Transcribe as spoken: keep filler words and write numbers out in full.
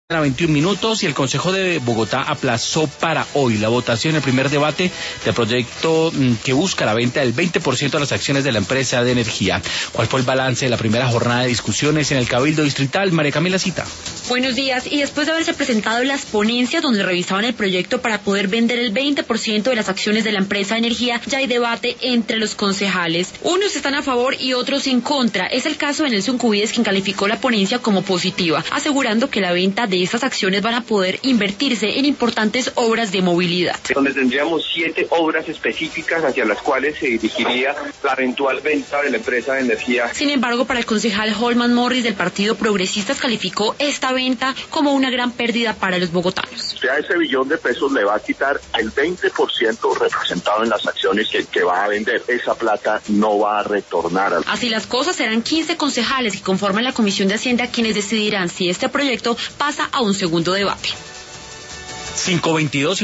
A veintiún minutos y el Consejo de Bogotá aplazó para hoy la votación en el primer debate del proyecto que busca la venta del veinte por ciento de las acciones de la empresa de energía. ¿Cuál fue el balance de la primera jornada de discusiones en el Cabildo Distrital? María Camila Cita. Buenos días. Y después de haberse presentado las ponencias donde revisaban el proyecto para poder vender el veinte por ciento de las acciones de la empresa de energía, ya hay debate entre los concejales. Unos están a favor y otros en contra. Es el caso de Nelson Cubides, quien calificó la ponencia como positiva, asegurando que la venta de estas acciones van a poder invertirse en importantes obras de movilidad. Donde tendríamos siete obras específicas hacia las cuales se dirigiría la eventual venta de la empresa de energía. Sin embargo, para el concejal Holman Morris del Partido Progresistas calificó esta venta como una gran pérdida para los bogotanos. Usted a ese billón de pesos le va a quitar el veinte por ciento representado en las acciones que, que va a vender. Esa plata no va a retornar. Al... Así las cosas, serán quince concejales que conforman la Comisión de Hacienda quienes decidirán si este proyecto pasa a un segundo debate. cinco veintidós